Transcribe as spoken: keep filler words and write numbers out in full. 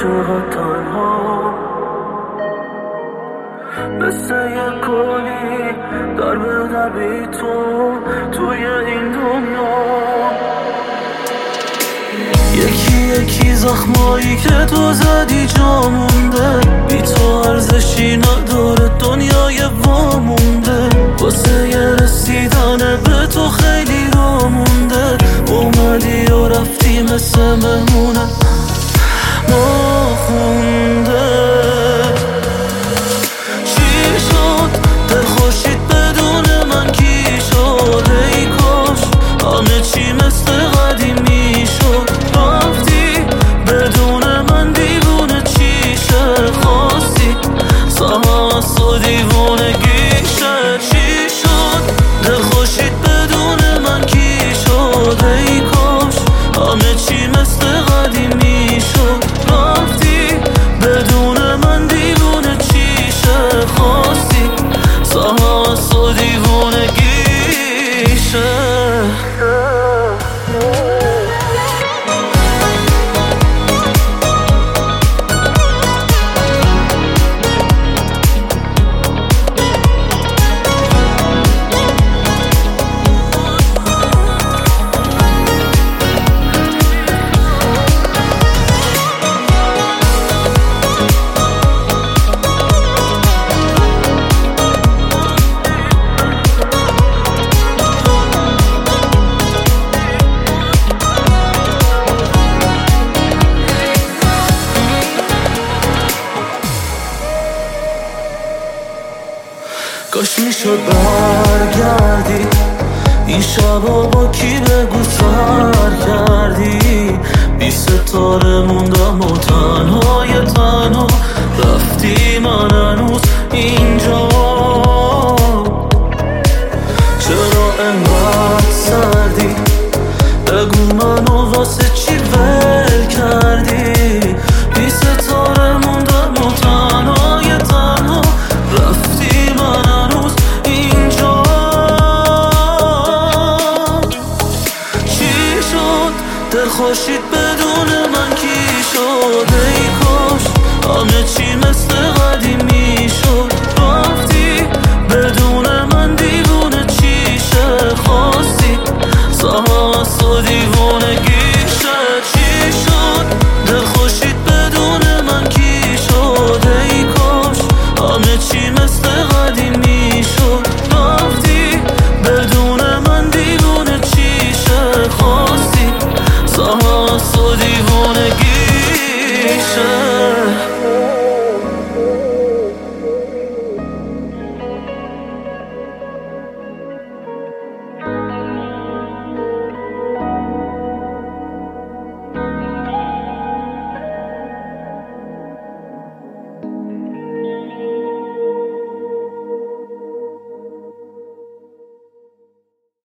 چقدر تنها مثل یه کلی در به در بی تو توی این دنیا. یکی یکی زخمایی که تو زدی جا مونده، بی تو ارزشی نداره دنیای وامونده. واسه یه رسیدن به تو خیلی را مونده، اومدی و رفتی مثل مهمونه ناخونده. چی شد دل خوشید بدون من کی شد؟ ای کاش همه چی مثل قدیمی شد. رفتی بدون من دیوونه چیشه، خواستی سهاس و دیوونگیشه. چی شد دل خوشید بدون من کی شد؟ ای کاش همه چی مثل قدیمی شد. رفتی بدون من دیوونه چیشه، خواستی سهاس و دیوونگیشه. کاش میشد برگردی این شبا با کی بگو سر کردی. بی ستاره موندم و تنهای تنها رفتی، من هنوز اینجا. چرا انقدر سردی؟ بگو منو واسه چی ول کردی؟ بی ستاره موندم و تنهای تنها رفتی، من هنوز اینجا. چی شد دل خوشید بدون من کی شد؟ ای کاش همه چی مثل قدیمی شد.